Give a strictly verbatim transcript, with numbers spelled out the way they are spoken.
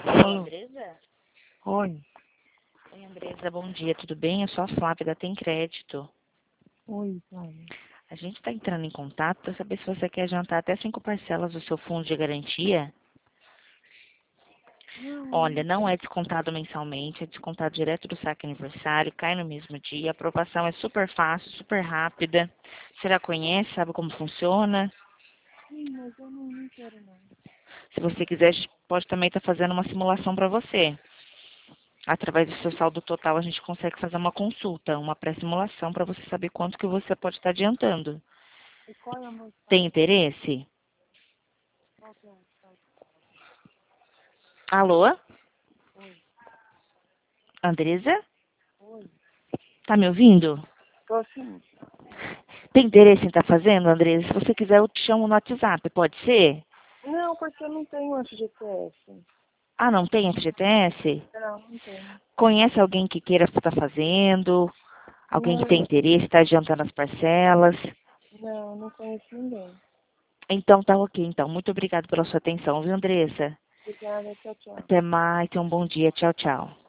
Alô, Alô. Andresa? Oi. Oi, Andresa, bom dia, tudo bem? Eu sou a Flávia da Tem Crédito. Oi, Flávia. A gente está entrando em contato para saber se você quer adiantar até cinco parcelas do seu fundo de garantia. Olha, Não, não é descontado mensalmente, é descontado direto do saque aniversário, cai no mesmo dia, a aprovação é super fácil, super rápida. Você já conhece, sabe como funciona? sim, mas eu não, não quero não. Se você quiser, a gente pode também estar fazendo uma simulação para você. Através do seu saldo total, a gente consegue fazer uma consulta, uma pré-simulação para você saber quanto que você pode estar adiantando. E qual é o meu Tem estado? interesse? Qual que é o estado? Alô? Oi, Andresa? oi. Tá me ouvindo? Tô sim. Tem interesse em estar fazendo, Andresa? Se você quiser, eu te chamo no WhatsApp, pode ser? Não, porque eu não tenho F G T S. Ah, não tem F G T S? Não, não tenho. Conhece alguém que queira estar fazendo? Alguém que tem Não, interesse, está adiantando as parcelas? não, não conheço ninguém. Então tá ok, então. Muito obrigada pela sua atenção, viu, Andressa? Obrigada, tchau, tchau. Até mais, tenha um bom dia. Tchau, tchau.